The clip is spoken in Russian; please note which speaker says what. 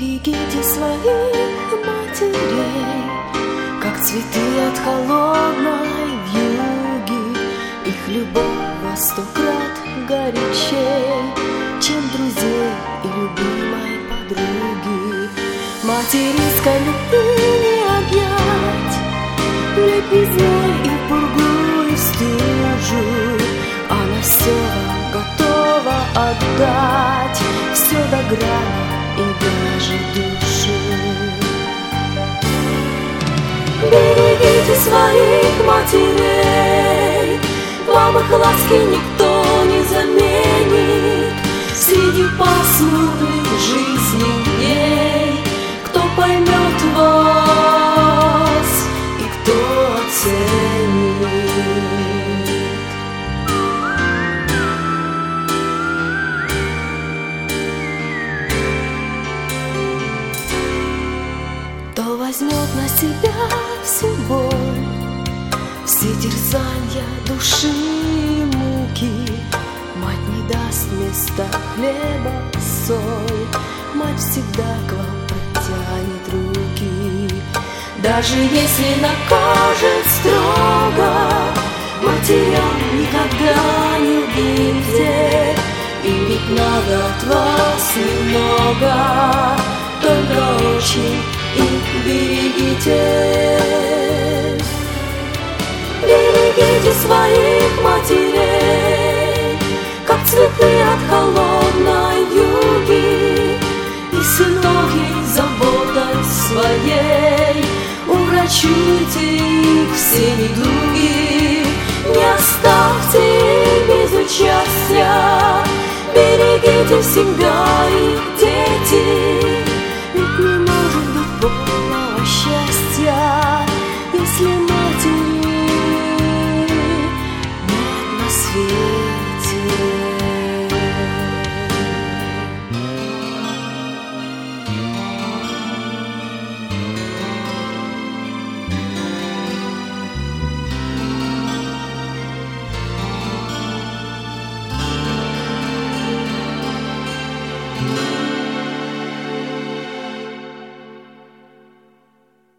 Speaker 1: Берегите своих матерей, как цветы от холодной вьюги. Их любовь во 100 крат горячей, чем друзей и любимой подруги. Материнской любви не объять, лет весной и в пургу, и в стужу. Она все вам готова отдать, все до грани и даже душу. Берегите своих матерей, вам их ласки никто не заменит. Среди пасмурных жизни дней кто поймет вас и кто оценит. Кто возьмет на себя всю боль, все терзанья души и муки. Мать не даст вместо хлеба соль, мать всегда к вам протянет руки. Даже если накажет строго, матерям никогда не лгите. Им ведь надо от вас немного, только очень их берегите. Берегите своих матерей, как цветы от холодной вьюги. И сынов ей заботой своей урачуйте их все недуги. Не оставьте их без участия, берегите всегда их, дети.